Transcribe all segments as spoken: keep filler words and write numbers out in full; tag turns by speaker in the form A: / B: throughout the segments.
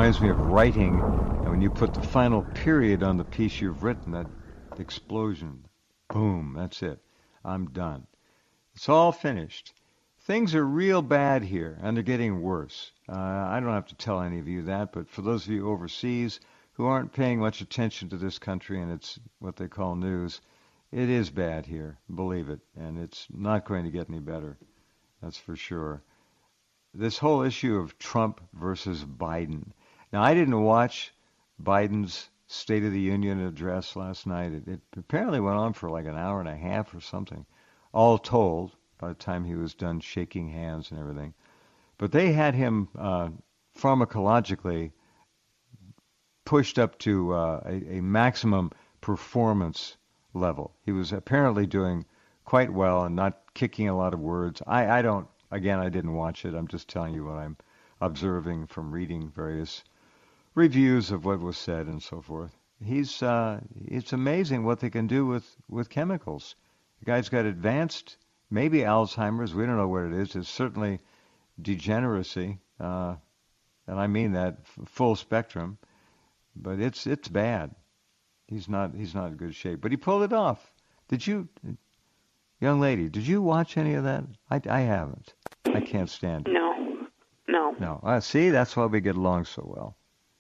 A: reminds me of writing, and when you put the final period on the piece you've written, that explosion, boom, that's it. I'm done. It's all finished. Things are real bad here, and they're getting worse. Uh, I don't have to tell any of you that, but for those of you overseas who aren't paying much attention to this country and it's what they call news, it is bad here, believe it, and it's not going to get any better. That's for sure. This whole issue of Trump versus Biden. Now, I didn't watch Biden's State of the Union address last night. It, it apparently went on for like an hour and a half or something, all told, by the time he was done shaking hands and everything. But they had him uh, pharmacologically pushed up to uh, a, a maximum performance level. He was apparently doing quite well and not kicking a lot of words. I, I don't, again, I didn't watch it. I'm just telling you what I'm observing from reading various reviews of what was said and so forth. He's, uh, it's amazing what they can do with, with chemicals. The guy's got advanced, maybe Alzheimer's, we don't know what it is. It's certainly degeneracy, uh, and I mean that f- full spectrum, but it's it's bad. He's not he's not in good shape, but he pulled it off. Did you, young lady, did you watch any of that? I, I haven't. I can't stand it.
B: No, no.
A: No. Uh, see, that's why we get along so well.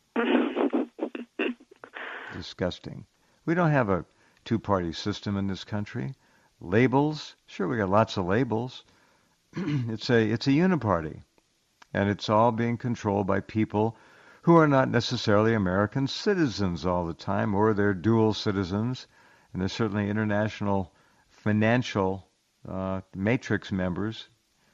A: Disgusting. We don't have a two-party system in this country. Labels, sure, we got lots of labels. it's a it's a uniparty, and it's all being controlled by people who are not necessarily American citizens all the time, or they're dual citizens, and they're certainly international financial uh, matrix members.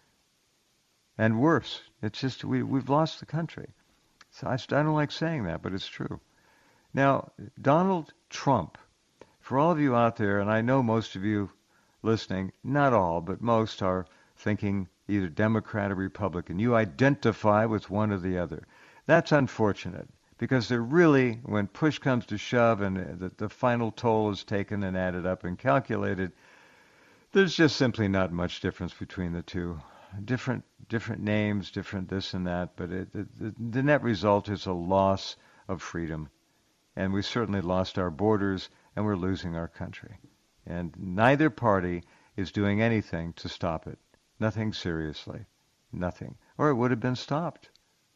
A: And worse, it's just we we've lost the country. So I, I don't like saying that, but it's true. Now, Donald Trump, for all of you out there, and I know most of you listening, not all, but most are thinking either Democrat or Republican. You identify with one or the other. That's unfortunate, because they're really, when push comes to shove and the, the final toll is taken and added up and calculated, there's just simply not much difference between the two. Different different names, different this and that, but it, it, the, the net result is a loss of freedom. And we certainly lost our borders, and we're losing our country. And neither party is doing anything to stop it. Nothing seriously. Nothing. Or it would have been stopped.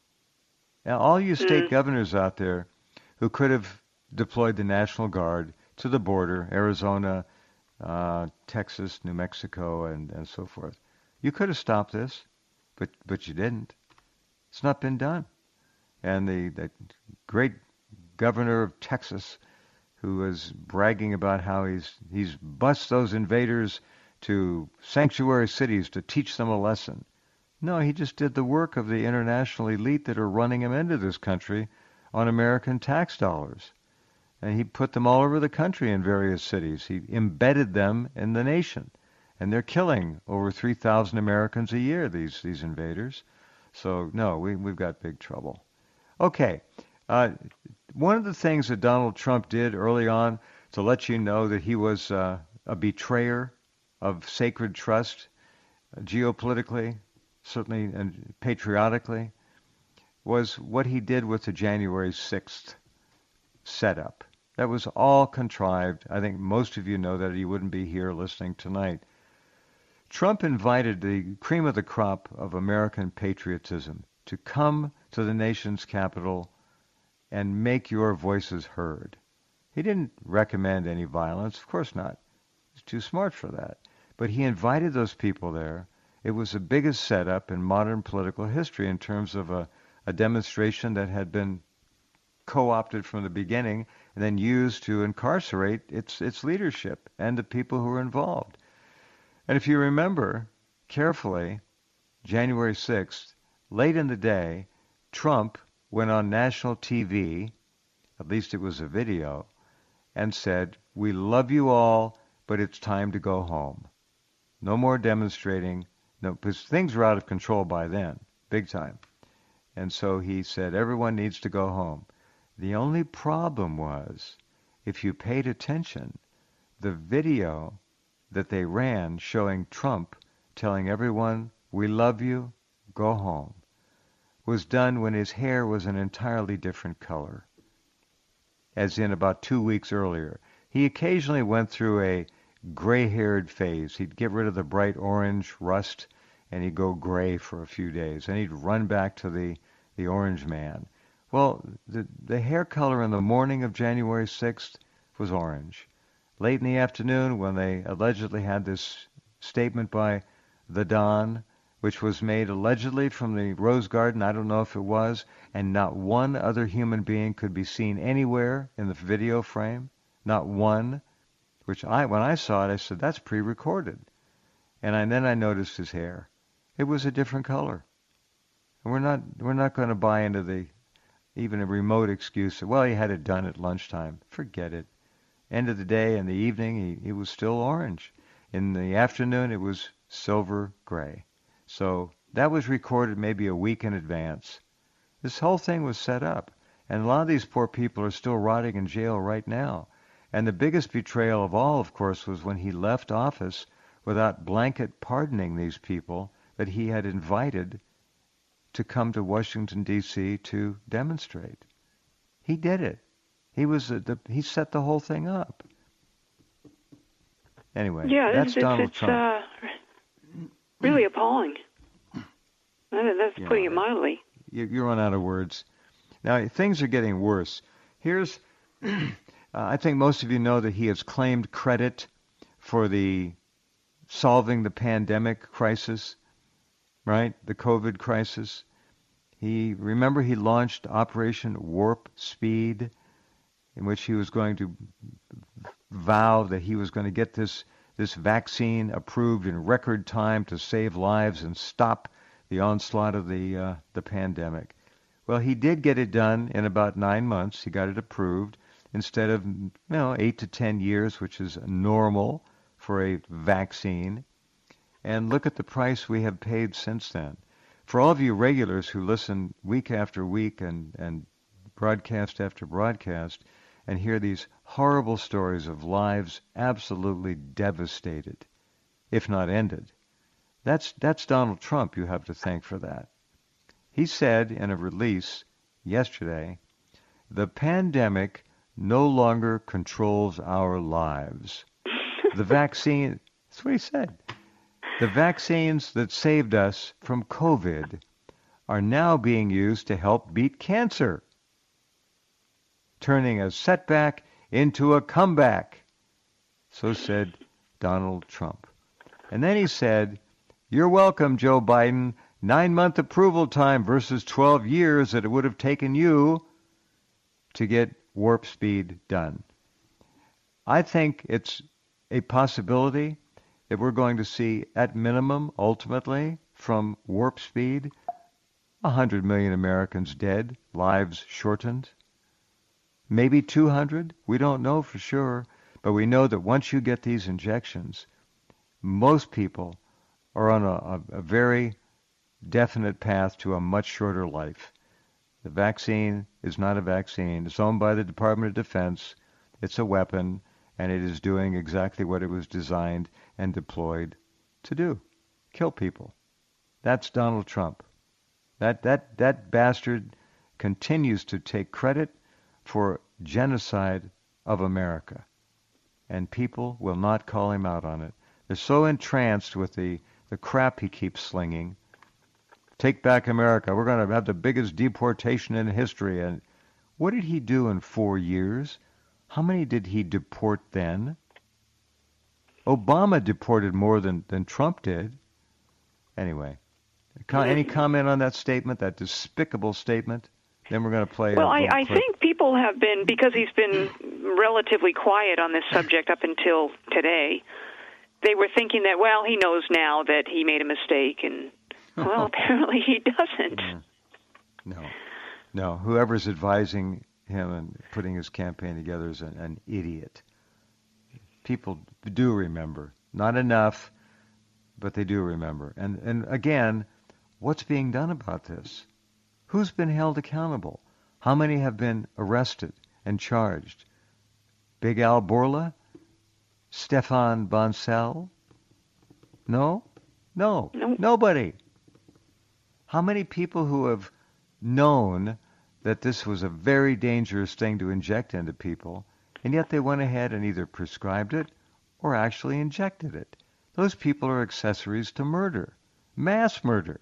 A: Now, all you state mm. governors out there who could have deployed the National Guard to the border, Arizona, uh, Texas, New Mexico, and, and so forth, you could have stopped this, but but you didn't. It's not been done. And the, the great governor of Texas, who was bragging about how he's he's bussed those invaders to sanctuary cities to teach them a lesson. No, he just did the work of the international elite that are running him into this country on American tax dollars. And he put them all over the country in various cities. He embedded them in the nation. And they're killing over three thousand Americans a year, these these invaders. So, no, we, we've got big trouble. Okay. Uh, one of the things that Donald Trump did early on to let you know that he was uh, a betrayer of sacred trust, uh, geopolitically, certainly, and patriotically, was what he did with the January sixth setup. That was all contrived. I think most of you know that he wouldn't be here listening tonight. Trump invited the cream of the crop of American patriotism to come to the nation's capital and make your voices heard. He didn't recommend any violence. Of course not. He's too smart for that. But he invited those people there. It was the biggest setup in modern political history in terms of a, a demonstration that had been co-opted from the beginning and then used to incarcerate its its leadership and the people who were involved. And if you remember carefully, January sixth, late in the day, Trump went on national T V, at least it was a video, and said, "We love you all, but it's time to go home. No more demonstrating." No, because things were out of control by then, big time. And so he said, everyone needs to go home. The only problem was, if you paid attention, the video that they ran showing Trump telling everyone, "We love you, go home," was done when his hair was an entirely different color, as in about two weeks earlier. He occasionally went through a gray-haired phase. He'd get rid of the bright orange rust, and he'd go gray for a few days. And he'd run back to the, the orange man. Well, the, the hair color in the morning of January sixth was orange. Late in the afternoon, when they allegedly had this statement by the Don, which was made allegedly from the Rose Garden, I don't know if it was, and not one other human being could be seen anywhere in the video frame, not one, which I, when I saw it, I said, that's pre-recorded. And, I, and then I noticed his hair. It was a different color. And we're not, we're not going to buy into the, even a remote excuse, well, he had it done at lunchtime. Forget it. End of the day, in the evening, he, he was still orange. In the afternoon, it was silver gray. So that was recorded maybe a week in advance. This whole thing was set up. And a lot of these poor people are still rotting in jail right now. And the biggest betrayal of all, of course, was when he left office without blanket pardoning these people that he had invited to come to Washington, D C to demonstrate. He did it. He was a, the, he set the whole thing up. Anyway,
B: yeah,
A: that's
B: it's,
A: Donald
B: it's,
A: Trump.
B: Uh, really appalling. That's
A: yeah,
B: putting it mildly.
A: You, you run out of words. Now, things are getting worse. Here's, uh, I think most of you know that he has claimed credit for the solving the pandemic crisis, right? The COVID crisis. He, remember he launched Operation Warp Speed, in which he was going to vow that he was going to get this, this vaccine approved in record time to save lives and stop the onslaught of the uh, the pandemic. Well, he did get it done in about nine months. He got it approved instead of, you know, eight to ten years, which is normal for a vaccine. And look at the price we have paid since then. For all of you regulars who listen week after week and, and broadcast after broadcast and hear these horrible stories of lives absolutely devastated, if not ended, that's, that's Donald Trump you have to thank for that. He said in a release yesterday, the pandemic no longer controls our lives. The vaccine, that's what he said. The vaccines that saved us from COVID are now being used to help beat cancer, turning a setback into a comeback. So said Donald Trump. And then he said, you're welcome, Joe Biden. Nine-month approval time versus twelve years that it would have taken you to get warp speed done. I think it's a possibility that we're going to see, at minimum, ultimately, from warp speed, one hundred million Americans dead, lives shortened. Maybe two hundred. We don't know for sure. But we know that once you get these injections, most people are on a, a, a very definite path to a much shorter life. The vaccine is not a vaccine. It's owned by the Department of Defense. It's a weapon, and it is doing exactly what it was designed and deployed to do, kill people. That's Donald Trump. That, that, that bastard continues to take credit for genocide of America, and people will not call him out on it. They're so entranced with the, the crap he keeps slinging. Take back America. We're going to have the biggest deportation in history. And what did he do in four years? How many did he deport then? Obama deported more than, than Trump did. Anyway, any comment on that statement, that despicable statement? Then we're going to play.
B: Well, I, I think people have been, because he's been relatively quiet on this subject up until today, they were thinking that, well, he knows now that he made a mistake, and, well, apparently he doesn't.
A: No, no. Whoever's advising him and putting his campaign together is an, an idiot. People do remember. Not enough, but they do remember. And, and again, what's being done about this? Who's been held accountable? How many have been arrested and charged? Big Al Borla? Stefan Bancel? No? No.
B: Nope.
A: Nobody. How many people who have known that this was a very dangerous thing to inject into people, and yet they went ahead and either prescribed it or actually injected it. Those people are accessories to murder, mass murder.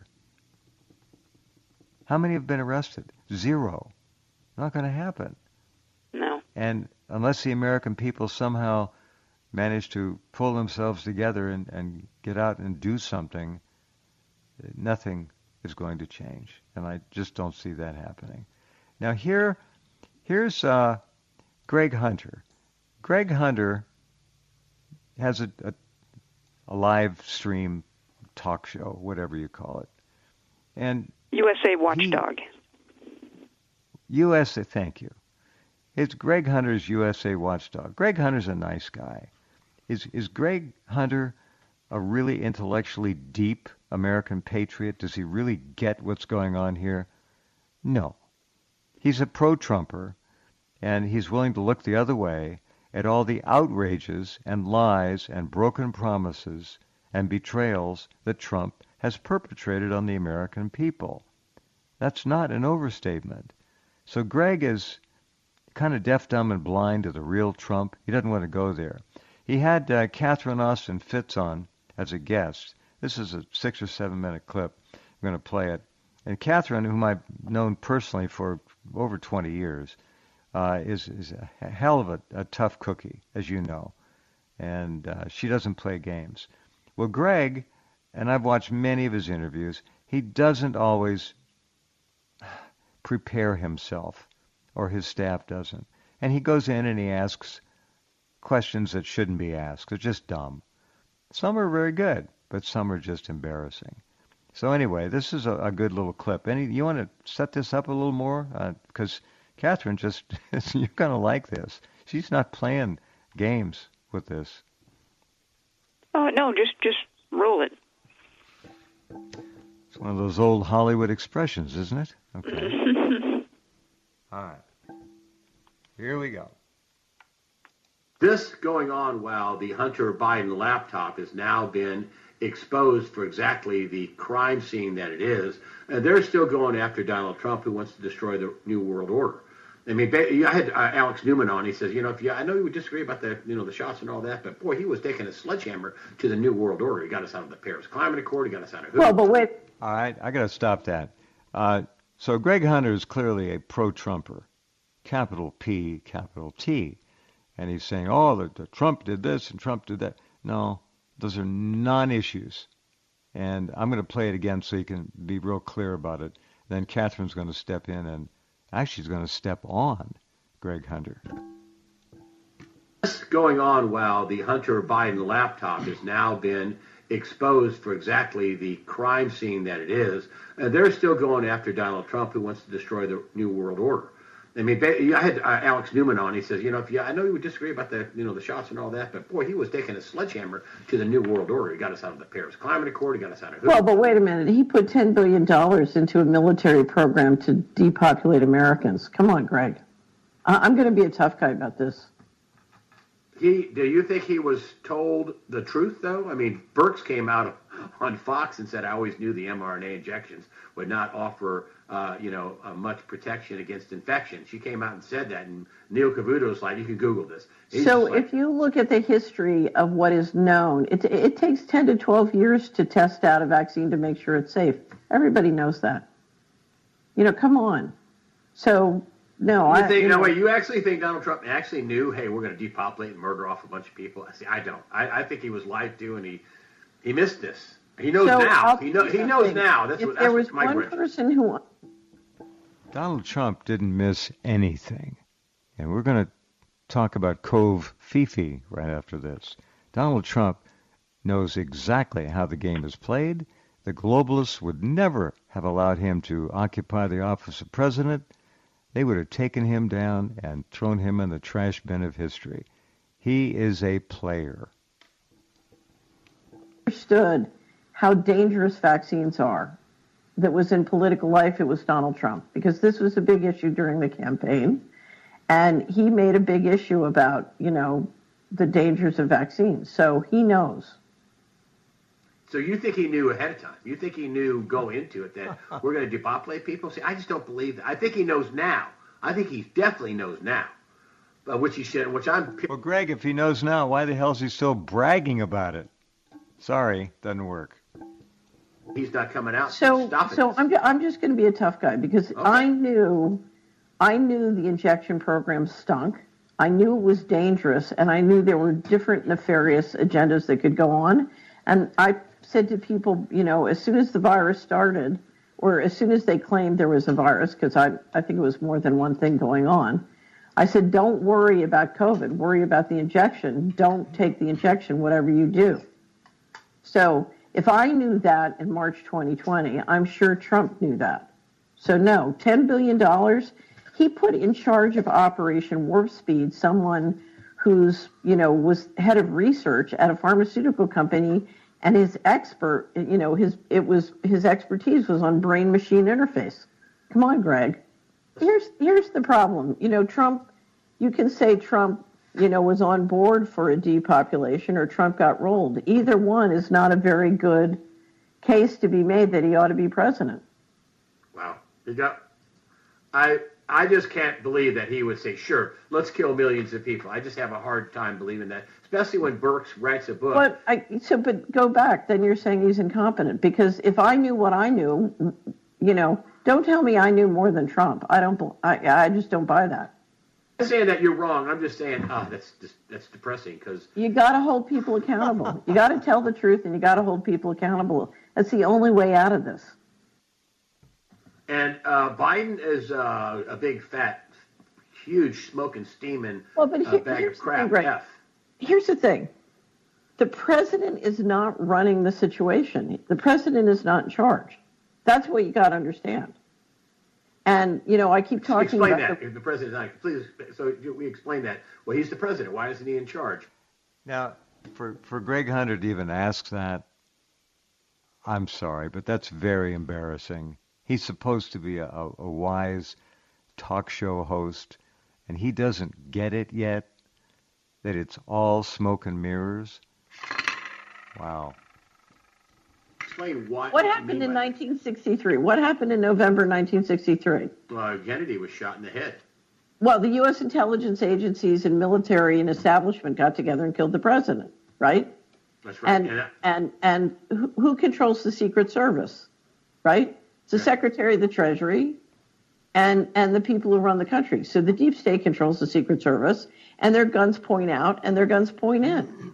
A: How many have been arrested? Zero. Not going to happen.
B: No.
A: And unless the American people somehow manage to pull themselves together and, and get out and do something, nothing is going to change. And I just don't see that happening. Now here, here's uh, Greg Hunter. Greg Hunter has a, a, a live stream talk show, whatever you call it. And
B: U S A Watchdog.
A: He, U S A, thank you. It's Greg Hunter's U S A Watchdog. Greg Hunter's a nice guy. Is is Greg Hunter a really intellectually deep American patriot? Does he really get what's going on here? No. He's a pro-Trumper, and he's willing to look the other way at all the outrages and lies and broken promises and betrayals that Trump has perpetrated on the American people. That's not an overstatement. So Greg is kind of deaf, dumb, and blind to the real Trump. He doesn't want to go there. He had uh, Catherine Austin Fitts on as a guest. This is a six or seven minute clip. I'm going to play it. And Catherine, whom I've known personally for over twenty years, uh, is, is a hell of a, a tough cookie, as you know. And uh, she doesn't play games. Well, Greg, and I've watched many of his interviews, he doesn't always prepare himself, or his staff doesn't. And he goes in and he asks questions that shouldn't be asked. They're just dumb. Some are very good, but some are just embarrassing. So anyway, this is a, a good little clip. Any, you want to set this up a little more? Because uh, Catherine just, you're going to like this. She's not playing games with this.
B: Oh, no, just, just roll it.
A: It's one of those old Hollywood expressions, isn't it? Okay. All right. Here we go.
C: This going on while the Hunter Biden laptop has now been exposed for exactly the crime scene that it is. And they're still going after Donald Trump, who wants to destroy the New World Order. I mean, I had uh, Alex Newman on. He says, you know, if you, I know you would disagree about the, you know, the shots and all that, but boy, he was taking a sledgehammer to the New World Order. He got us out of the Paris Climate Accord. He got us out of.
D: Well, but wait.
A: All right, I got to stop that. Uh, so Greg Hunter is clearly a pro-Trumper, capital P, capital T, and he's saying, oh, the, the Trump did this and Trump did that. No, those are non-issues, and I'm going to play it again so you can be real clear about it. Then Catherine's going to step in and actually is going to step on Greg Hunter.
C: This going on while the Hunter Biden laptop has now been exposed for exactly the crime scene that it is. And they're still going after Donald Trump, who wants to destroy the New World Order. I mean, I had uh, Alex Newman on. He says, you know, if you, I know you would disagree about the, you know, the shots and all that, but boy, he was taking a sledgehammer to the New World Order. He got us out of the Paris Climate Accord. He got us out of.
D: Well, but wait a minute. He put ten billion dollars into a military program to depopulate Americans. Come on, Greg. I- I'm going to be a tough guy about this.
C: He, do you think he was told the truth, though? I mean, Birx came out on Fox and said, I always knew the mRNA injections would not offer, uh, you know, uh, much protection against infection. She came out and said that, and Neil Cavuto's like, you can Google this. He's
D: so
C: like,
D: if you look at the history of what is known, it, it takes ten to twelve years to test out a vaccine to make sure it's safe. Everybody knows that. You know, come on. So... No,
C: you
D: I
C: think,
D: you
C: no,
D: know,
C: wait, you actually think Donald Trump actually knew, hey, we're going to depopulate and murder off a bunch of people? See, I don't. I, I think he was lied to, and he he missed this. He knows
D: so
C: now.
D: I'll
C: He, know, he
D: something.
C: knows now. That's
D: if
C: what,
D: there
C: that's
D: was
C: my
D: one
C: question.
D: person who...
A: Donald Trump didn't miss anything. And we're going to talk about Cove Fifi right after this. Donald Trump knows exactly how the game is played. The globalists would never have allowed him to occupy the office of president. They would have taken him down and thrown him in the trash bin of history. He is a player.
D: Understood how dangerous vaccines are. That was in political life, it was Donald Trump, because this was a big issue during the campaign. And he made a big issue about, you know, the dangers of vaccines. So he knows.
C: So you think he knew ahead of time? You think he knew going into it that we're going to depopulate people? See, I just don't believe that. I think he knows now. I think he definitely knows now, uh, which he should. Which I'm.
A: Well, Greg, if he knows now, why the hell is he still bragging about it? Sorry, doesn't work.
C: He's not coming out.
D: So,
C: Stop it.
D: so I'm, ju- I'm just going to be a tough guy because
C: Okay.
D: I knew, I knew the injection program stunk. I knew it was dangerous, and I knew there were different nefarious agendas that could go on. And I said to people, you know, as soon as the virus started, or as soon as they claimed there was a virus, because I, I think it was more than one thing going on, I said, don't worry about COVID. Worry about the injection. Don't take the injection, whatever you do. So if I knew that in March twenty twenty, I'm sure Trump knew that. So no, ten billion dollars, he put in charge of Operation Warp Speed someone who's, you know, was head of research at a pharmaceutical company, and his expert, you know, his it was his expertise was on brain-machine interface. Come on, Greg. Here's here's the problem. You know, Trump, you can say Trump, you know, was on board for a depopulation or Trump got rolled. Either one is not a very good case to be made that he ought to be president.
C: Wow. You got, I I just can't believe that he would say, sure, let's kill millions of people. I just have a hard time believing that, especially when Burks writes a book.
D: But I, so, but go back. Then you're saying he's incompetent because if I knew what I knew, you know, don't tell me I knew more than Trump. I don't. I I just don't buy that.
C: I'm not saying that you're wrong. I'm just saying, ah, oh, that's just that's depressing because
D: you got to hold people accountable. You got to tell the truth, and you got to hold people accountable. That's the only way out of this.
C: And uh, Biden is uh, a big, fat, huge, smoking, steaming
D: well, but
C: uh,
D: here,
C: bag
D: here's
C: of crap.
D: The thing,
C: F.
D: Here's the thing. The president is not running the situation. The president is not in charge. That's what you got to understand. And, you know, I keep talking
C: explain
D: about...
C: Explain that. The, the president's not... Please, so we explain that. Well, he's the president. Why isn't he in charge?
A: Now, for, for Greg Hunter to even ask that, I'm sorry, but that's very embarrassing. He's supposed to be a, a, a wise talk show host, and he doesn't get it yet, that it's all smoke and mirrors. Wow.
C: Explain what.
D: What happened in nineteen sixty-three? What happened in November nineteen sixty-three?
C: Uh, Kennedy was shot in the head.
D: Well, the U S intelligence agencies and military and establishment got together and killed the president, right?
C: That's right.
D: And and and, and who, who controls the Secret Service, right? It's the Secretary of the Treasury and and the people who run the country. So the deep state controls the Secret Service, and their guns point out and their guns point in.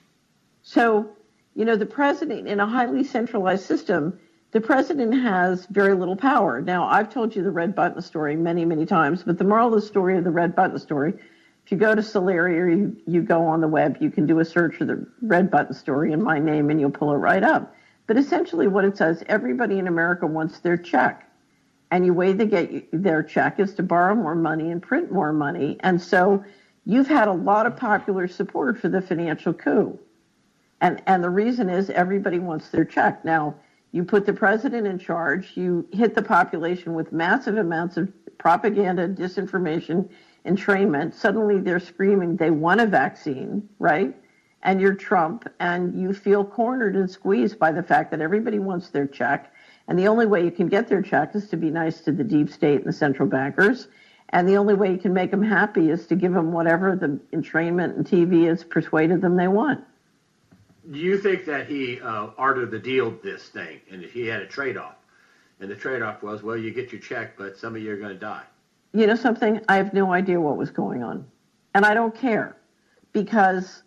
D: So, you know, the president, in a highly centralized system, the president has very little power. Now, I've told you the red button story many, many times, but the moral of the story of the red button story, if you go to Solari or you, you go on the web, you can do a search for the red button story in my name and you'll pull it right up. But essentially what it says, everybody in America wants their check. And the way they get their check is to borrow more money and print more money. And so you've had a lot of popular support for the financial coup. And and the reason is everybody wants their check. Now, you put the president in charge, you hit the population with massive amounts of propaganda, disinformation, entrainment. Suddenly they're screaming they want a vaccine, right? And you're Trump, and you feel cornered and squeezed by the fact that everybody wants their check. And the only way you can get their check is to be nice to the deep state and the central bankers. And the only way you can make them happy is to give them whatever the entrainment and T V has persuaded them they want.
C: Do you think that he uh, art of the deal this thing, and he had a trade-off? And the trade-off was, well, you get your check, but some of you are going to die.
D: You know something? I have no idea what was going on. And I don't care. Because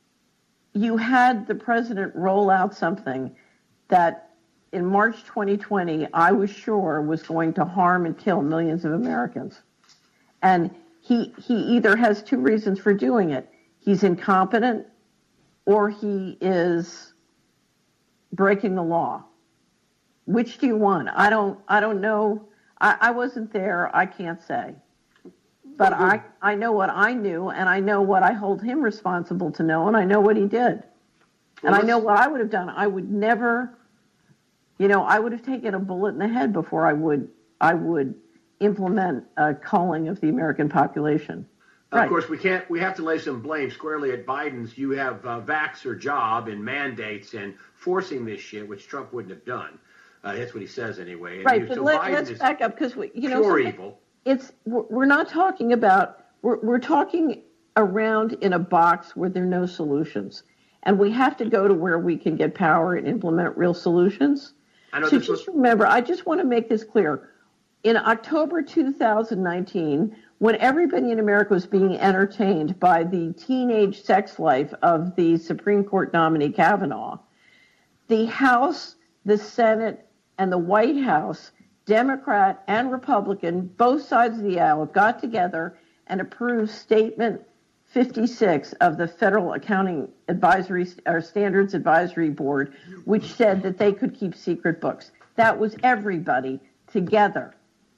D: you had the president roll out something that in March twenty twenty, I was sure was going to harm and kill millions of Americans. And he he either has two reasons for doing it. He's incompetent or he is breaking the law. Which do you want? I don't I don't know. I, I wasn't there. I can't say. But I, I know what I knew, and I know what I hold him responsible to know, and I know what he did. And I know what I would have done. I would never, you know, I would have taken a bullet in the head before I would I would implement a culling of the American population. Right.
C: Of course, we can't. We have to lay some blame squarely at Biden's. You have uh, vaxxer job and mandates and forcing this shit, which Trump wouldn't have done. Uh, that's what he says anyway. And
D: right,
C: you,
D: but
C: so
D: let,
C: Biden
D: let's
C: is
D: back up because we, you know,
C: pure
D: so
C: evil.
D: It's we're not talking about we're we're talking around in a box where there are no solutions, and we have to go to where we can get power and implement real solutions.
C: I know
D: so
C: this
D: just
C: was,
D: remember, I just want to make this clear. In October two thousand nineteen, when everybody in America was being entertained by the teenage sex life of the Supreme Court nominee Kavanaugh, the House, the Senate, and the White House, Democrat and Republican, both sides of the aisle, got together and approved Statement fifty-six of the Federal Accounting Advisory or Standards Advisory Board, which said that they could keep secret books. That was everybody together.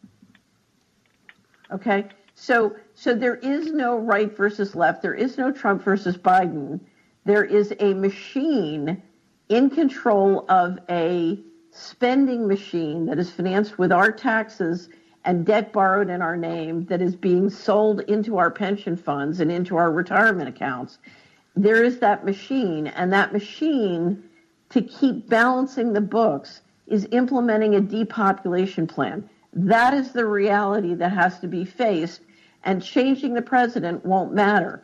D: Okay? So so there is no right versus left. There is no Trump versus Biden. There is a machine in control of a spending machine that is financed with our taxes and debt borrowed in our name that is being sold into our pension funds and into our retirement accounts. There is that machine, and that machine, to keep balancing the books, is implementing a depopulation plan. That is the reality that has to be faced, and changing the president won't matter.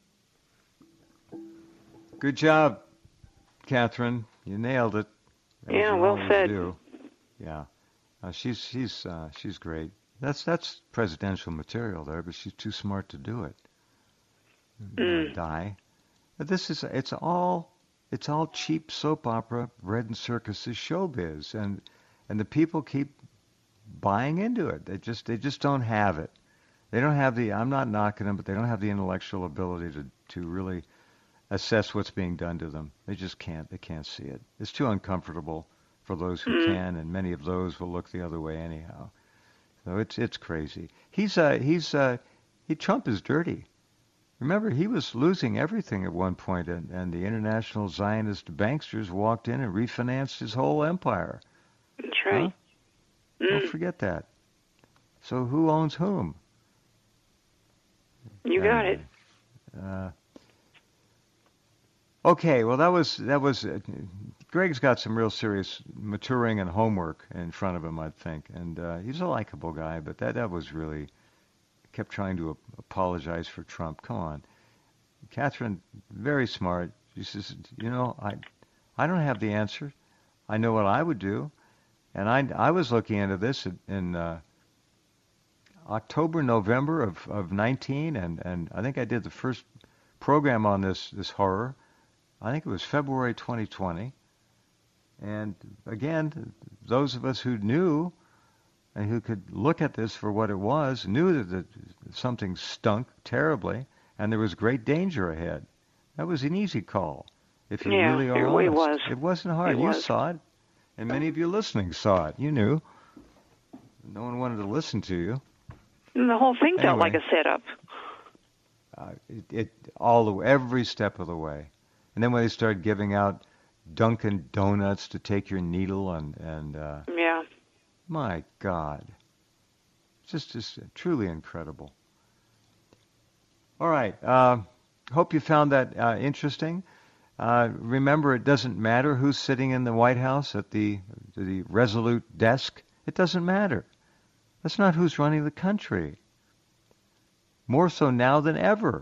A: Good job, Catherine. You nailed it. As
B: Yeah,
A: you
B: well
A: always
B: said.
A: do. Yeah, uh, she's she's uh, she's great. That's that's presidential material there, but she's too smart to do it.
B: Mm.
A: Die. But this is it's all it's all cheap soap opera, bread and circuses, showbiz, and and the people keep buying into it. They just they just don't have it. They don't have the. I'm not knocking them, but they don't have the intellectual ability to to really assess what's being done to them. They just can't. They can't see it. It's too uncomfortable for those who
B: Mm.
A: can, and many of those will look the other way anyhow. So it's it's crazy. He's uh he's uh he Trump is dirty. Remember, he was losing everything at one point, and, and the international Zionist banksters walked in and refinanced his whole empire.
B: That's right.
A: Huh?
B: Mm.
A: Don't forget that. So who owns whom?
B: You got it.
A: Uh, okay, well that was that was. Uh, Greg's got some real serious maturing and homework in front of him, I think, and uh, he's a likable guy. But that that was really kept trying to ap- apologize for Trump. Come on, Catherine, very smart. She says, you know, I I don't have the answer. I know what I would do, and I I was looking into this in. in uh, October, November of, of nineteen, and, and I think I did the first program on this, this horror. I think it was February twenty twenty. And again, those of us who knew and who could look at this for what it was knew that, that something stunk terribly and there was great danger ahead. That was an easy call, if you
B: Yeah,
A: really are
B: it
A: honest.
B: really was.
A: It wasn't hard.
B: It
A: you
B: was.
A: saw it, and many of you listening saw it. You knew. No one wanted to listen to you.
B: And the whole thing felt
A: Anyway.
B: like a setup.
A: Uh, it, it all the every step of the way, and then when they started giving out Dunkin' Donuts to take your needle, and and uh,
B: Yeah.
A: my God, just just truly incredible. All right, uh, hope you found that uh, interesting. Uh, remember, it doesn't matter who's sitting in the White House at the the Resolute desk. It doesn't matter. That's not who's running the country. More so now than ever.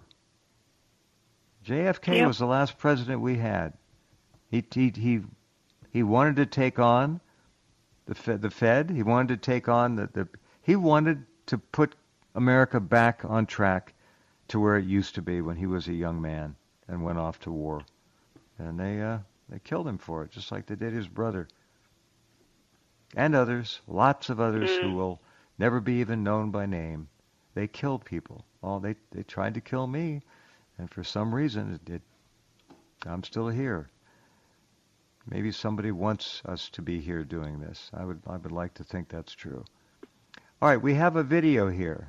A: J F K
B: Yep.
A: was the last president we had. He he he he wanted to take on the Fed, the Fed. He wanted to take on the, the he wanted to put America back on track to where it used to be when he was a young man and went off to war. And they uh, they killed him for it, just like they did his brother. And others, lots of others
B: Mm.
A: who will never be even known by name. They killed people. Oh, they they tried to kill me, and for some reason, it, it I'm still here. Maybe somebody wants us to be here doing this. I would I would like to think that's true. All right, we have a video here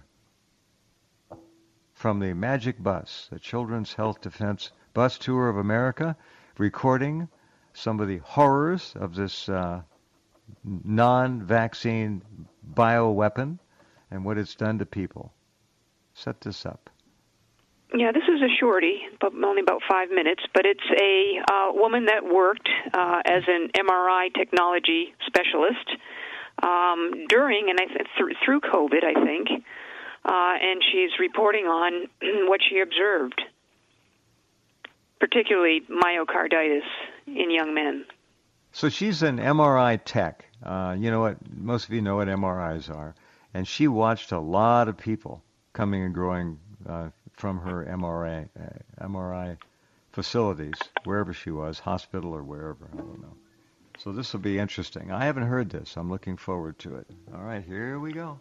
A: from the Magic Bus, the Children's Health Defense Bus Tour of America, recording some of the horrors of this uh, non-vaccine bioweapon and what it's done to people. Set this up.
B: Yeah, this is a shorty, but only about five minutes. But it's a uh, woman that worked uh, as an M R I technology specialist um, during and I th- th- through COVID, I think, uh, and she's reporting on what she observed, particularly myocarditis in young men.
A: So she's an M R I tech. Uh, you know what? Most of you know what M R Is are, and she watched a lot of people coming and going Uh, from her M R I, uh, M R I facilities, wherever she was, hospital or wherever, I don't know. So this will be interesting. I haven't heard this. I'm looking forward to it. All right, here we go.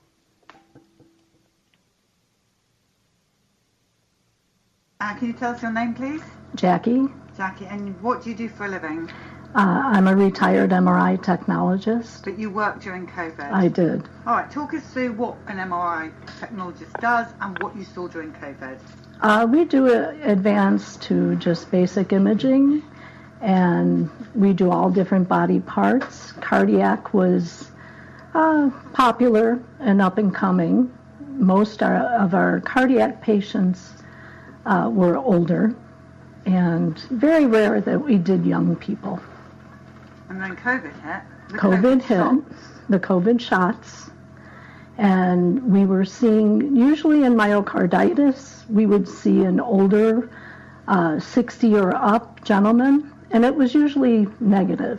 E: Uh, can you tell us your name, please?
F: Jackie.
E: Jackie, and what do you do for a living?
F: Uh, I'm a retired M R I technologist.
E: But you worked during COVID?
F: I did.
E: All right, talk us through what an M R I technologist does and what you saw during COVID.
F: Uh, we do uh, advanced to just basic imaging, and we do all different body parts. Cardiac was uh, popular and up and coming. Most are, of our cardiac patients uh, were older, and very rare that we did young people.
E: And then COVID hit. The
F: COVID,
E: COVID
F: hit,
E: shots.
F: the COVID shots, and we were seeing, usually in myocarditis, we would see an older uh, sixty or up gentleman, and it was usually negative.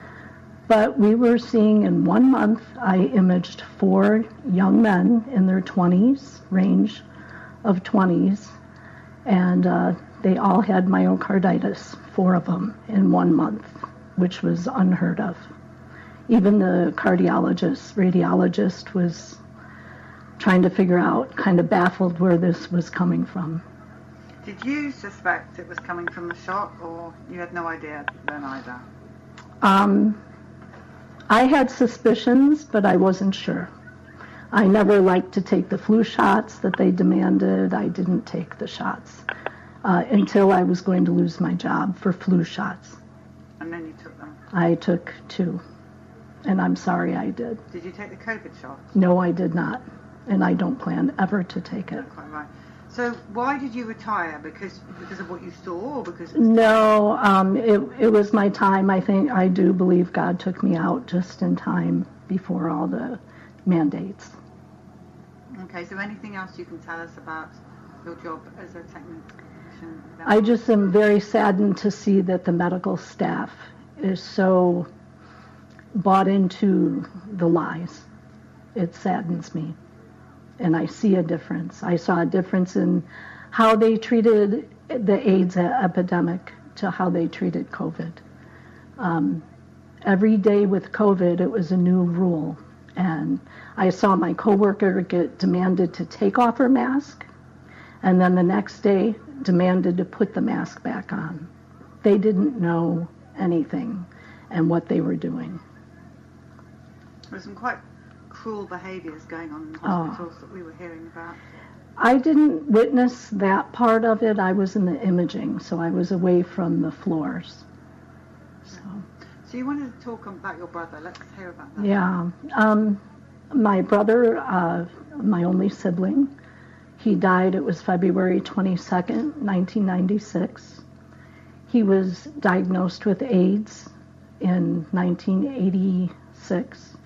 F: But we were seeing in one month, I imaged four young men in their twenties, range of twenties, and uh, they all had myocarditis, four of them in one month, which was unheard of. Even the cardiologist, radiologist was trying to figure out, kind of baffled where this was coming from.
E: Did you suspect it was coming from the shot, or you had no idea then either?
F: Um, I had suspicions, but I wasn't sure. I never liked to take the flu shots that they demanded. I didn't take the shots uh, until I was going to lose my job for flu shots.
E: And then you took them?
F: I took two, and I'm sorry I did.
E: Did you take the COVID shot?
F: No, I did not, and I don't plan ever to take it.
E: Quite right. So why did you retire? Because because of what you saw, or because it was
F: No, um, it it was my time. I think I do believe God took me out just in time before all the mandates.
E: Okay, so anything else you can tell us about your job as a technician?
F: I just am very saddened to see that the medical staff is so bought into the lies. It saddens me. And I see a difference. I saw a difference in how they treated the AIDS epidemic to how they treated COVID. Um, every day with COVID, it was a new rule. And I saw my coworker get demanded to take off her mask, and then the next day demanded to put the mask back on. They didn't know anything and what they were doing.
E: There were some quite cruel behaviours going on in the hospitals oh. that we were hearing about.
F: I didn't witness that part of it. I was in the imaging, so I was away from the floors. So,
E: so you wanted to talk about your brother. Let's hear about that.
F: Yeah. Um, my brother, uh, my only sibling, he died, it was February twenty-second, nineteen ninety-six. He was diagnosed with AIDS in nineteen eighty-six.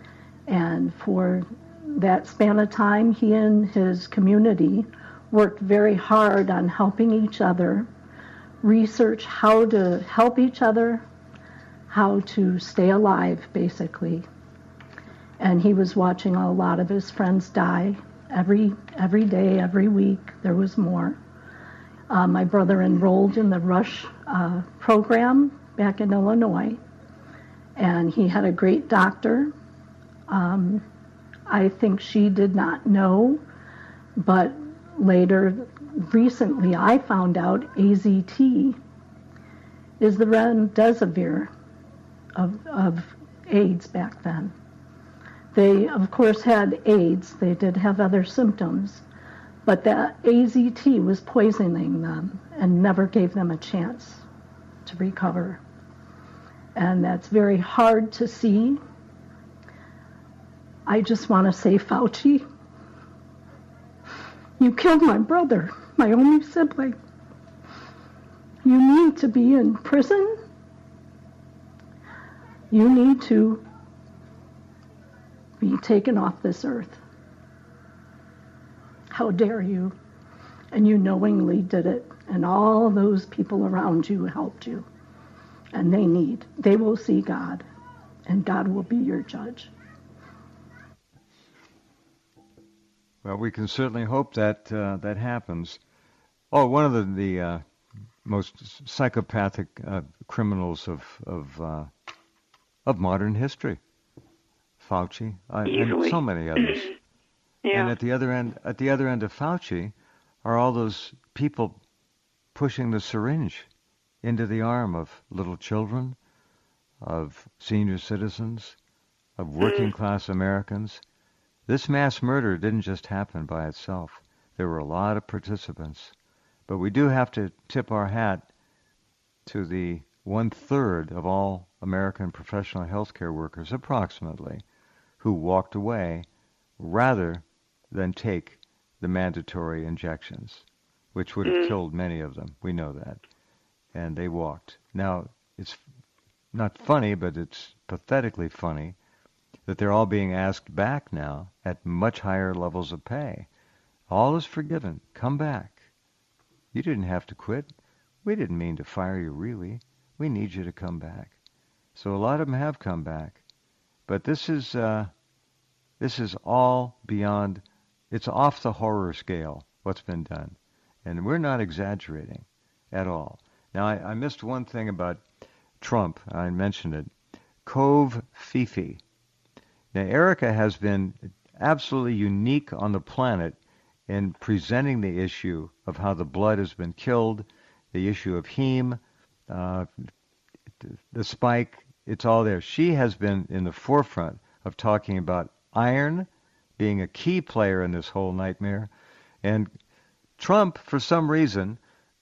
F: And for that span of time, he and his community worked very hard on helping each other, research how to help each other, how to stay alive, basically. And he was watching a lot of his friends die. Every every day, every week, there was more. Uh, my brother enrolled in the Rush uh, program back in Illinois, and he had a great doctor. Um, I think she did not know, but later, recently, I found out A Z T is the remdesivir of, of AIDS back then. They, of course, had AIDS. They did have other symptoms, but that A Z T was poisoning them and never gave them a chance to recover. And that's very hard to see. I just want to say, Fauci, you killed my brother. my only sibling. You need to be in prison. You need to be taken off this earth. How dare you? And you knowingly did it. And all those people around you helped you. And they need, they will see God. And God will be your judge.
A: Well, we can certainly hope that uh, that happens. Oh, one of the, the uh, most psychopathic uh, criminals of of uh, of modern history, Fauci, uh, and so many others.
B: Yeah.
A: And at the other end, at the other end of Fauci, are all those people pushing the syringe into the arm of little children, of senior citizens, of working class Americans. This mass murder didn't just happen by itself. There were a lot of participants. But we do have to tip our hat to the one-third of all American professional healthcare workers, approximately, who walked away rather than take the mandatory injections, which would have killed many of them. We know that. And they walked. Now, it's not funny, but it's pathetically funny that they're all being asked back now at much higher levels of pay. All is forgiven. Come back. You didn't have to quit. We didn't mean to fire you, really. We need you to come back. So a lot of them have come back. But this is uh, this is all beyond, it's off the horror scale, what's been done. And we're not exaggerating at all. Now, I, I missed one thing about Trump. I mentioned it. Cove Fifi. Now, Erica has been absolutely unique on the planet in presenting the issue of how the blood has been killed, the issue of heme, uh, the spike, it's all there. She has been in the forefront of talking about iron being a key player in this whole nightmare. And Trump, for some reason,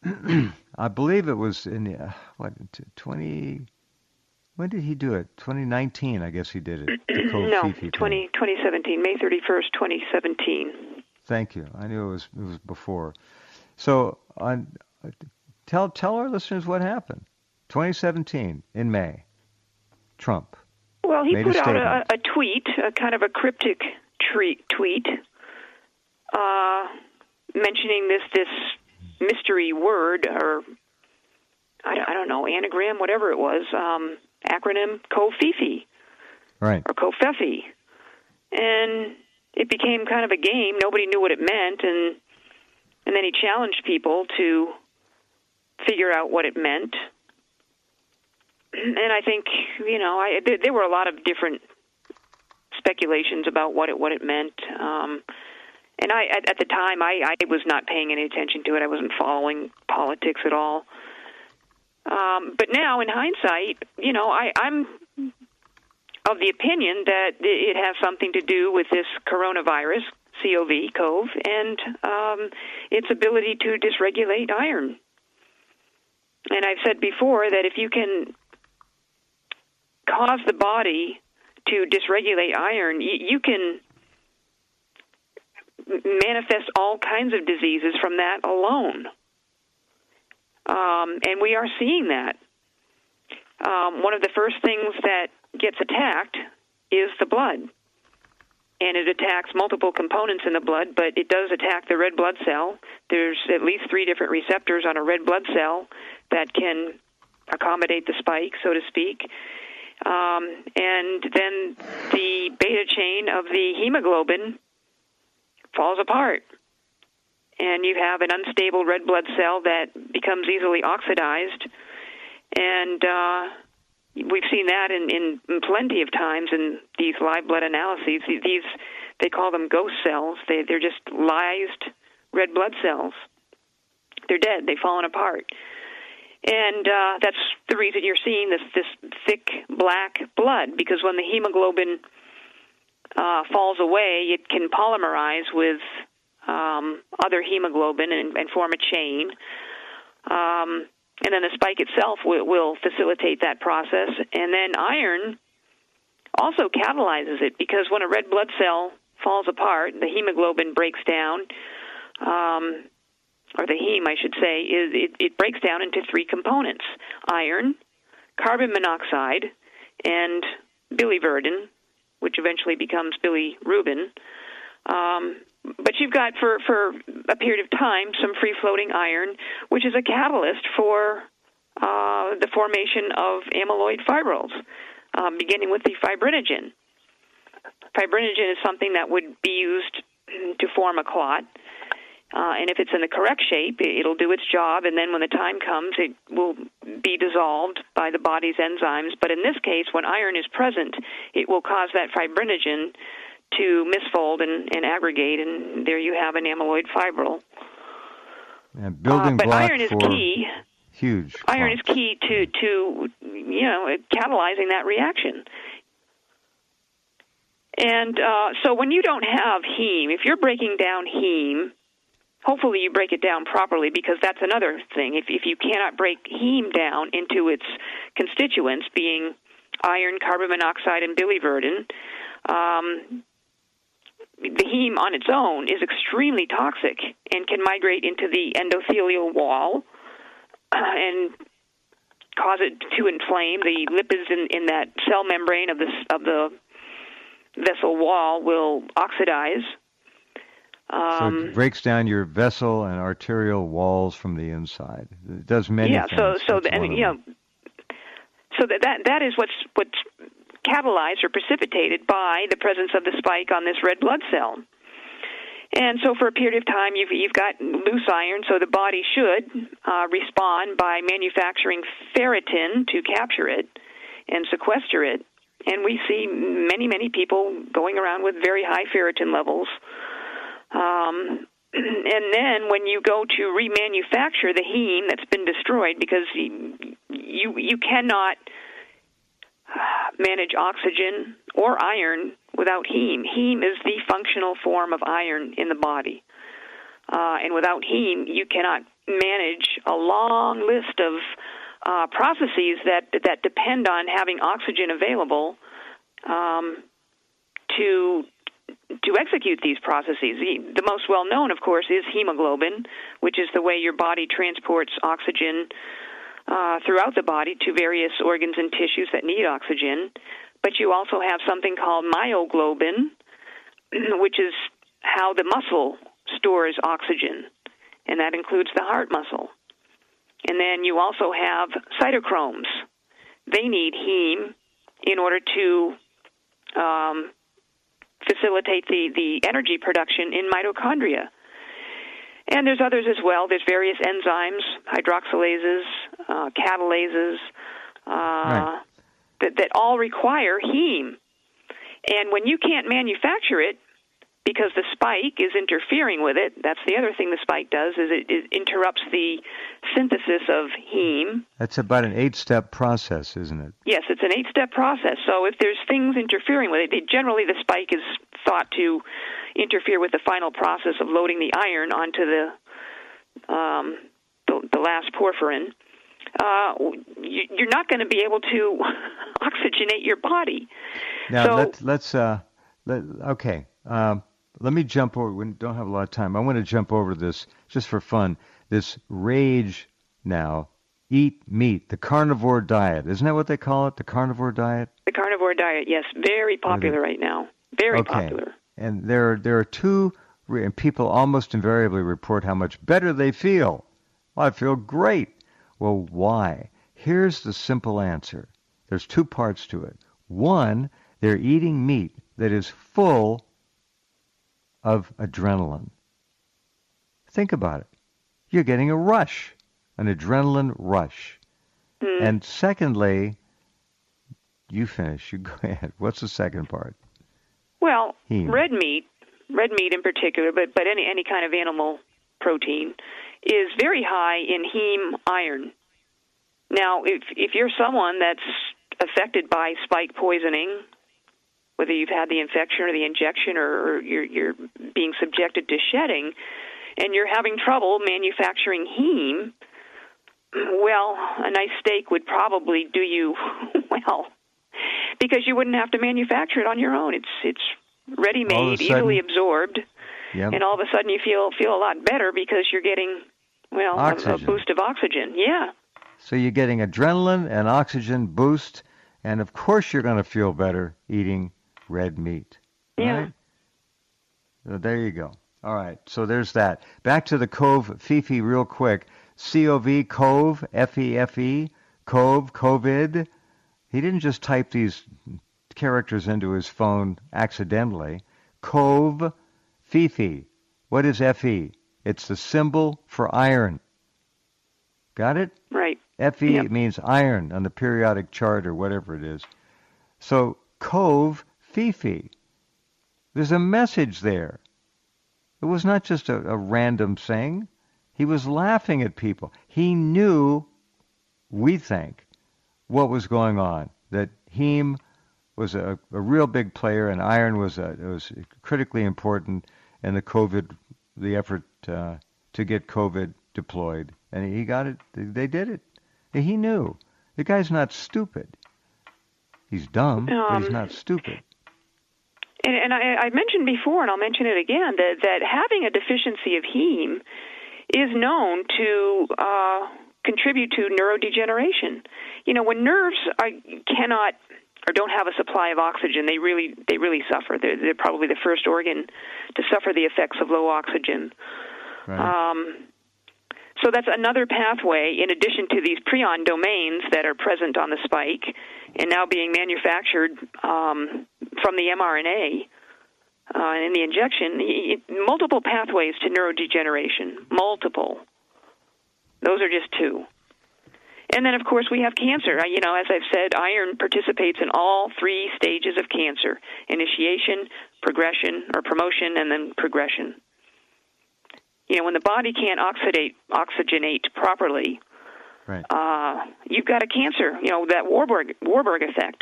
A: I believe it was in, uh, what, twenty... When did he do it? twenty nineteen, I guess he did it. The Cove
B: no,
A: Fifi
B: twenty, twenty seventeen, May thirty-first, twenty seventeen.
A: Thank you. I knew it was it was before. So on, tell tell our listeners what happened. twenty seventeen, in May, Trump.
B: Well, he
A: made
B: put
A: a
B: out a, a tweet, a kind of a cryptic treat, tweet, uh, mentioning this this mystery word, or I, I don't know, anagram, whatever it was, um, acronym Cove Fifi,
A: right,
B: or Covfefe, and it became kind of a game. Nobody knew what it meant, and and then he challenged people to figure out what it meant. And I think, you know, I, there, there were a lot of different speculations about what it what it meant. Um, and I, at, at the time, I, I was not paying any attention to it. I wasn't following politics at all. Um, but now, in hindsight, you know, I, I'm of the opinion that it has something to do with this coronavirus, C O V, Cove, and um, its ability to dysregulate iron. And I've said before that if you can cause the body to dysregulate iron, you, you can manifest all kinds of diseases from that alone. Um, and we are seeing that. Um, one of the first things that gets attacked is the blood. And it attacks multiple components in the blood, but it does attack the red blood cell. There's at least three different receptors on a red blood cell that can accommodate the spike, so to speak. Um, and then the beta chain of the hemoglobin falls apart. And you have an unstable red blood cell that becomes easily oxidized. And uh, we've seen that in, in, in plenty of times in these live blood analyses. These, they call them ghost cells. They, they're just lysed red blood cells. They're dead. They've fallen apart. And uh, that's the reason you're seeing this, this thick black blood, because when the hemoglobin uh, falls away, it can polymerize with um, other hemoglobin and, and form a chain. Um, and then the spike itself will, will facilitate that process. And then iron also catalyzes it, because when a red blood cell falls apart, the hemoglobin breaks down, um, or the heme, I should say, is it, it breaks down into three components: iron, carbon monoxide, and biliverdin, which eventually becomes bilirubin. Um, but you've got, for, for a period of time, some free-floating iron, which is a catalyst for uh, the formation of amyloid fibrils, um, beginning with the fibrinogen. Fibrinogen is something that would be used to form a clot. Uh, and if it's in the correct shape, it'll do its job, and then when the time comes, it will be dissolved by the body's enzymes. But in this case, when iron is present, it will cause that fibrinogen to misfold and, and aggregate, and there you have an amyloid fibril.
A: And building
B: uh, but
A: block
B: iron is
A: for
B: key.
A: Huge.
B: Iron
A: clots.
B: is key to, to, you know, catalyzing that reaction. And uh, so when you don't have heme, if you're breaking down heme, hopefully you break it down properly, because that's another thing. If, if you cannot break heme down into its constituents, being iron, carbon monoxide, and biliverdin, um, the heme on its own is extremely toxic and can migrate into the endothelial wall uh, and cause it to inflame. The lipids in, in that cell membrane of the, of the vessel wall will oxidize. Um,
A: so it breaks down your vessel and arterial walls from the inside. It does many
B: yeah,
A: things.
B: so so
A: That's
B: the, and,
A: one of
B: you know,
A: them.
B: so that, that that is what's what's catalyzed or precipitated by the presence of the spike on this red blood cell. And so for a period of time, you've you've got loose iron, so the body should uh, respond by manufacturing ferritin to capture it and sequester it. And we see many, many people going around with very high ferritin levels. Um, and then when you go to remanufacture the heme that's been destroyed, because you you, you cannot manage oxygen or iron without heme. Heme is the functional form of iron in the body. Uh, and without heme, you cannot manage a long list of uh, processes that that depend on having oxygen available um, to to execute these processes. The, the most well-known, of course, is hemoglobin, which is the way your body transports oxygen uh, throughout the body to various organs and tissues that need oxygen. But you also have something called myoglobin, which is how the muscle stores oxygen, and that includes the heart muscle. And then you also have cytochromes. They need heme in order to um, facilitate the, the energy production in mitochondria. And there's others as well. There's various enzymes, hydroxylases, uh, catalases, uh,
A: right.
B: that, that all require heme. And when you can't manufacture it, because the spike is interfering with it, that's the other thing the spike does, is it, it interrupts the synthesis of heme.
A: That's about an eight-step process, isn't it?
B: Yes, it's an eight-step process. So if there's things interfering with it, it generally the spike is thought to interfere with the final process of loading the iron onto the um, the, the last porphyrin. Uh, you, you're not going to be able to oxygenate your body.
A: Now,
B: so,
A: let's, let's uh, let, okay. Um, Let me jump over. We don't have a lot of time. I want to jump over this just for fun. This rage now, eat meat, the carnivore diet. Isn't that what they call it, the carnivore diet?
B: The carnivore diet, yes. Very popular right now. Very
A: okay.
B: popular.
A: And there, there are two, and people almost invariably report how much better they feel. Well, I feel great. Well, why? Here's the simple answer. There's two parts to it. One, they're eating meat that is full of adrenaline. Think about it. You're getting a rush, an adrenaline rush. Mm. And secondly, you finish. You go ahead. What's the second part?
B: Well,
A: Heme.
B: red meat, red meat in particular, but, but any, any kind of animal protein, is very high in heme iron. Now, if if you're someone that's affected by spike poisoning, whether you've had the infection or the injection or you're, you're being subjected to shedding, and you're having trouble manufacturing heme, well, a nice steak would probably do you well, because you wouldn't have to manufacture it on your own. It's it's ready-made,
A: sudden,
B: easily absorbed,
A: yep.
B: and all of a sudden you feel feel a lot better because you're getting Well, a, a boost of oxygen, yeah.
A: So you're getting adrenaline and oxygen boost, and of course you're going to feel better eating red meat.
B: Yeah.
A: Right? So there you go. All right, so there's that. Back to the Cove Fifi real quick. C O V, Cove, F E F E, Cove, COVID. He didn't just type these characters into his phone accidentally. Cove Fifi. What is F E? It's the symbol for iron. Got it?
B: Right.
A: F E
B: yep.
A: means iron on the periodic chart or whatever it is. So Cove Fifi. There's a message there. It was not just a, a random thing. He was laughing at people. He knew, we think, what was going on. That heme was a, a real big player, and iron was a, was critically important in the COVID, the effort uh, to get COVID deployed. And he got it. They did it. He knew. The guy's not stupid. He's dumb, um, but he's not stupid.
B: And, and I, I mentioned before, and I'll mention it again, that, that having a deficiency of heme is known to uh, contribute to neurodegeneration. You know, when nerves are, cannot or don't have a supply of oxygen, they really they really suffer. They're, they're probably the first organ to suffer the effects of low oxygen.
A: Right.
B: Um, so that's another pathway, in addition to these prion domains that are present on the spike and now being manufactured um, from the mRNA uh, in the injection, it, multiple pathways to neurodegeneration, multiple. Those are just two. And then, of course, we have cancer. You know, as I've said, iron participates in all three stages of cancer: initiation, progression, or promotion, and then progression. You know, when the body can't oxidate, oxygenate properly,
A: right.
B: uh, you've got a cancer. You know, that Warburg Warburg effect.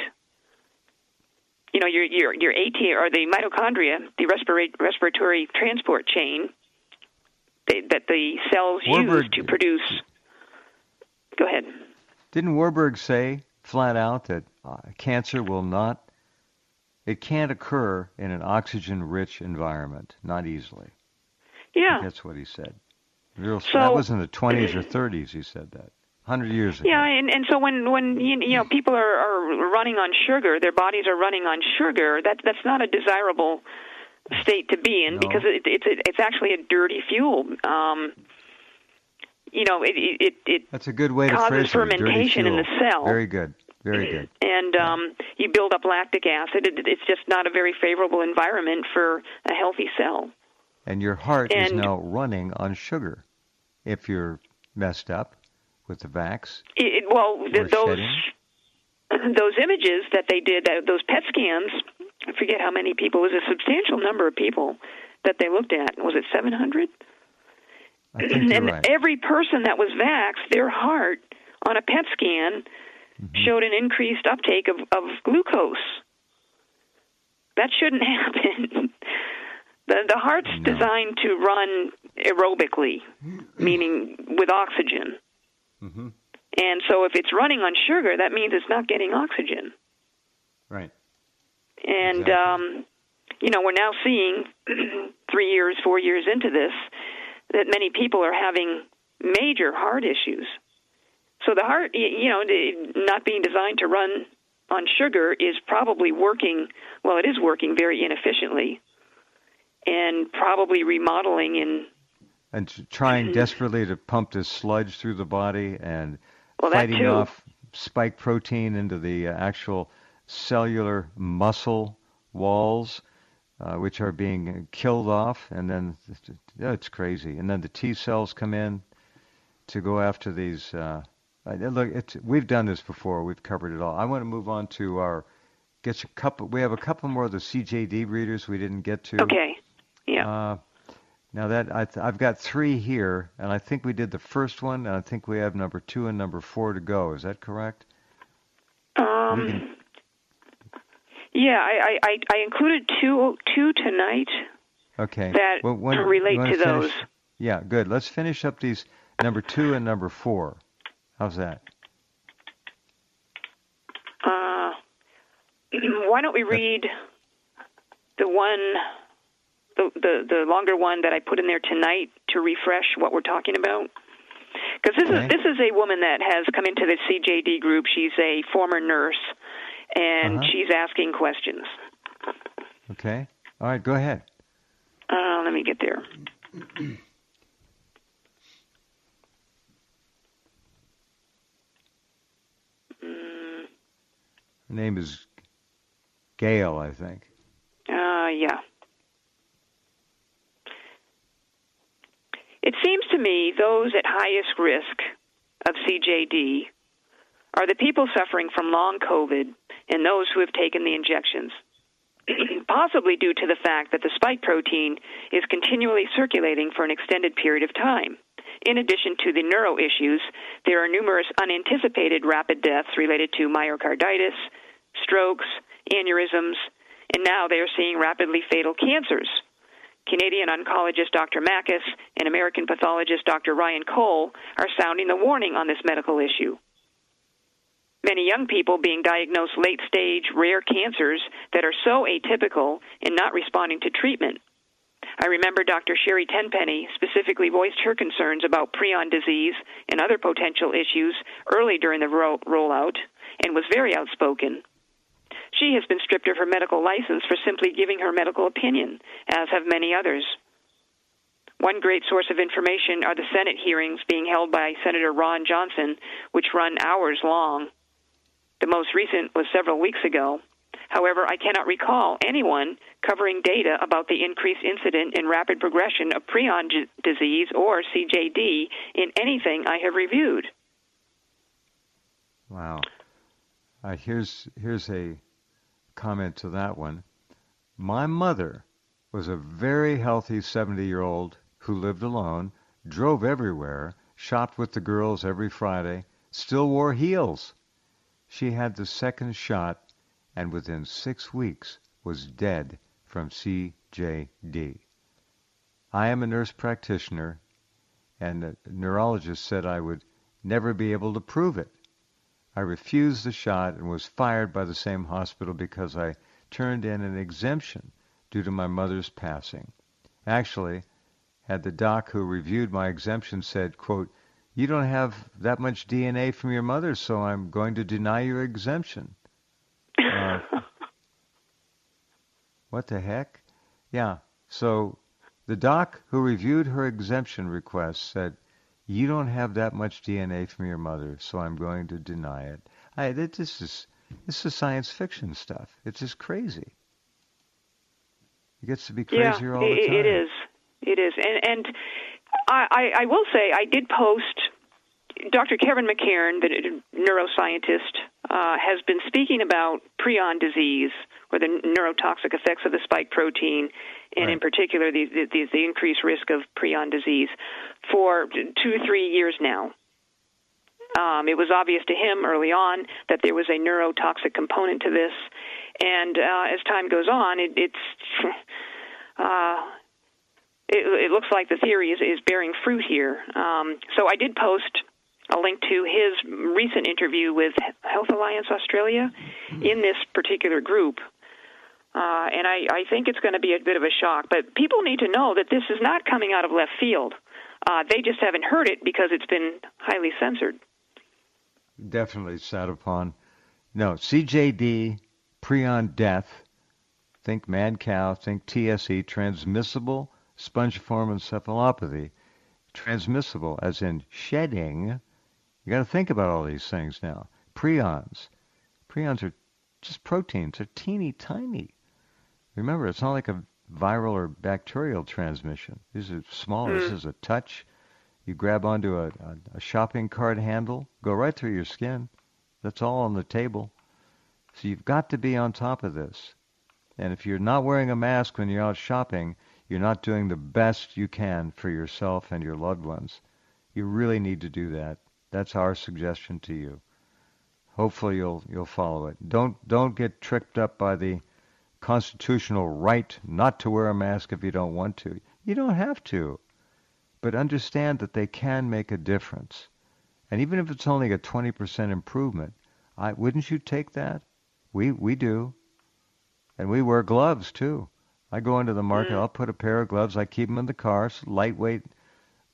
B: You know, your your your AT or the mitochondria, the respira- respiratory transport chain they, that the cells
A: Warburg,
B: use to produce. Go ahead.
A: Didn't Warburg say flat out that uh, cancer will not, it can't occur in an oxygen-rich environment, not easily?
B: Yeah.
A: That's what he said. Real,
B: so,
A: that was in the twenties or thirties he said that, one hundred years ago.
B: Yeah, and, and so when, when you know, people are, are running on sugar, their bodies are running on sugar, that, that's not a desirable state to be in,
A: no.
B: because it, it's it's actually a dirty fuel. Um, you know, it it it
A: That's a good way to
B: causes
A: phrase it,
B: fermentation in the cell.
A: Very good, very good.
B: And um, you build up lactic acid. It, it's just not a very favorable environment for a healthy cell.
A: And your heart
B: and,
A: is now running on sugar if you're messed up with the vax.
B: It, well, th- those shedding. those images that they did, uh, those P E T scans, I forget how many people, it was a substantial number of people that they looked at. Was it seven hundred?
A: I think you're
B: and
A: right.
B: every person that was vaxxed, their heart on a P E T scan mm-hmm. showed an increased uptake of, of glucose. That shouldn't happen. The, the heart's no. designed to run aerobically, meaning with oxygen.
A: Mm-hmm.
B: And so if it's running on sugar, that means it's not getting oxygen.
A: Right.
B: And,
A: exactly.
B: um, you know, we're now seeing three years, four years into this, that many people are having major heart issues. So the heart, you know, not being designed to run on sugar is probably working, well, it is working very inefficiently and probably remodeling in...
A: And trying desperately to pump this sludge through the body and
B: well,
A: fighting off spike protein into the actual cellular muscle walls, uh, which are being killed off, and then it's crazy. And then the T cells come in to go after these. Uh, look, it's, we've done this before. We've covered it all. I want to move on to our get a couple. We have a couple more of the C J D readers we didn't get to.
B: Okay. Yeah.
A: Uh, now that I th- I've got three here, and I think we did the first one, and I think we have number two and number four to go. Is that correct?
B: Um.
A: Can...
B: Yeah, I, I, I included two two tonight.
A: Okay.
B: That
A: well, when,
B: relate to
A: finish?
B: those.
A: Yeah, good. Let's finish up these number two and number four. How's that?
B: Uh, why don't we read the one, the, the the longer one that I put in there tonight to refresh what we're talking about? Because this
A: Okay.
B: is this is a woman that has come into the C J D group. She's a former nurse, and
A: Uh-huh.
B: she's asking questions.
A: Okay. All right, go ahead.
B: Uh, let me get there. Mm,
A: Her name is Gail, I think.
B: uh, yeah. It seems to me those at highest risk of C J D are the people suffering from long COVID and those who have taken the injections, possibly due to the fact that the spike protein is continually circulating for an extended period of time. In addition to the neuro issues, there are numerous unanticipated rapid deaths related to myocarditis, strokes, aneurysms, and now they are seeing rapidly fatal cancers. Canadian oncologist Doctor Mackes and American pathologist Doctor Ryan Cole are sounding the warning on this medical issue. Many young people being diagnosed late-stage rare cancers that are so atypical and not responding to treatment. I remember Doctor Sherry Tenpenny specifically voiced her concerns about prion disease and other potential issues early during the ro- rollout and was very outspoken. She has been stripped of her medical license for simply giving her medical opinion, as have many others. One great source of information are the Senate hearings being held by Senator Ron Johnson, which run hours long. The most recent was several weeks ago. However, I cannot recall anyone covering data about the increased incident and rapid progression of prion g- disease or C J D in anything I have reviewed.
A: Wow. Uh, here's here's a comment to that one. My mother was a very healthy seventy-year-old who lived alone, drove everywhere, shopped with the girls every Friday, still wore heels. She had the second shot and within six weeks was dead from C J D. I am a nurse practitioner, and the neurologist said I would never be able to prove it. I refused the shot and was fired by the same hospital because I turned in an exemption due to my mother's passing. Actually, had the doc who reviewed my exemption said, quote, "You don't have that much D N A from your mother, so I'm going to deny your exemption." Uh, what the heck? Yeah, so the doc who reviewed her exemption request said, "You don't have that much D N A from your mother, so I'm going to deny it." I, this is this is science fiction stuff. It's just crazy. It gets to be crazier
B: yeah,
A: all the
B: it,
A: time.
B: it is. It is. And, and I, I, I will say I did post, Doctor Kevin McCairn, the neuroscientist, uh, has been speaking about prion disease, or the neurotoxic effects of the spike protein, and
A: right.
B: in particular the, the, the increased risk of prion disease, for two, three years now. Um, it was obvious to him early on that there was a neurotoxic component to this, and uh, as time goes on, it, it's uh, it, it looks like the theory is, is bearing fruit here. Um, so I did post a link to his recent interview with Health Alliance Australia in this particular group. Uh, and I, I think it's going to be a bit of a shock. But people need to know that this is not coming out of left field. Uh, they just haven't heard it because it's been highly censored.
A: Definitely sat upon. No, C J D, prion death, think mad cow, think T S E, transmissible spongiform encephalopathy. Transmissible, as in shedding. You got to think about all these things now. Prions. Prions are just proteins. They're teeny tiny. Remember, it's not like a viral or bacterial transmission. These are small. Mm. This is a touch. You grab onto a, a, a shopping cart handle, go right through your skin. That's all on the table. So you've got to be on top of this. And if you're not wearing a mask when you're out shopping, you're not doing the best you can for yourself and your loved ones. You really need to do that. That's our suggestion to you. Hopefully you'll you'll follow it. Don't don't get tripped up by the constitutional right not to wear a mask if you don't want to. You don't have to. But understand that they can make a difference. And even if it's only a twenty percent improvement, I, wouldn't you take that? We we do. And we wear gloves too. I go into the market, mm. I'll put a pair of gloves, I keep them in the car, it's lightweight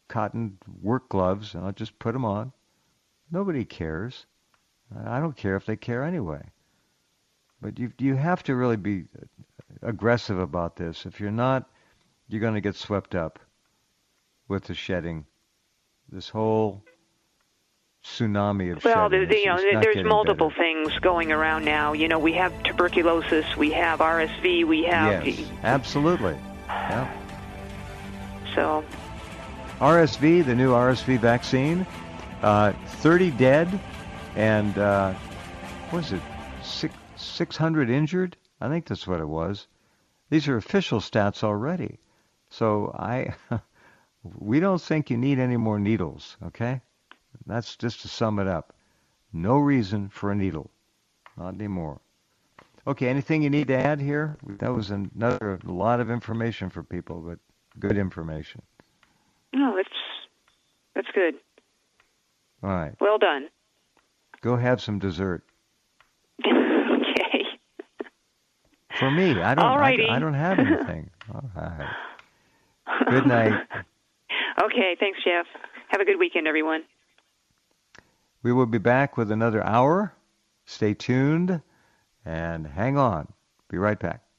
A: cotton work gloves, and I'll just put them on. Nobody cares. I don't care if they care anyway. But you you have to really be aggressive about this. If you're not, you're going to get swept up with the shedding. This whole tsunami of
B: well,
A: shedding.
B: Well, you know,
A: it's not
B: there's multiple
A: better.
B: things going around now. You know, we have tuberculosis, we have R S V, we have...
A: Yes, absolutely. Yeah.
B: So...
A: R S V, the new R S V vaccine, uh, thirty dead, and uh, what is it, six, 600 injured? I think that's what it was. These are official stats already. So I, we don't think you need any more needles, okay? That's just to sum it up. No reason for a needle. Not anymore. Okay, anything you need to add here? That was another a lot of information for people, but good information.
B: No, it's that's good.
A: All right.
B: Well done.
A: Go have some dessert.
B: Okay.
A: For me, I don't.
B: Alrighty.
A: I, I don't have anything. All right. Good night.
B: Okay. Thanks, Jeff. Have a good weekend, everyone.
A: We will be back with another hour. Stay tuned and hang on. Be right back.